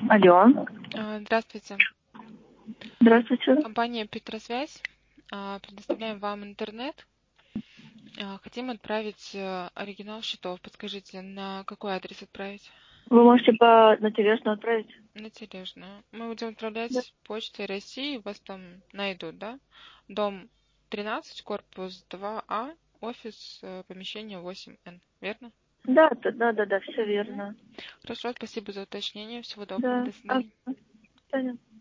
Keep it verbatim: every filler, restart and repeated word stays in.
Алло. А, Здравствуйте. Здравствуйте. Компания Петросвязь. А, Предоставляем вам интернет. А, Хотим отправить э, оригинал счетов. Подскажите, на какой адрес отправить? Вы можете по на тележную отправить? На Тележную. Мы будем Да. отправлять почтой России. Вас там найдут, да? Дом тринадцать, корпус два А, офис, э, помещение восемь Н. Верно? Да, да, да, да, да, все Мгм. верно. Хорошо, спасибо за уточнение. Всего доброго. Да. До А, свидания. понятно.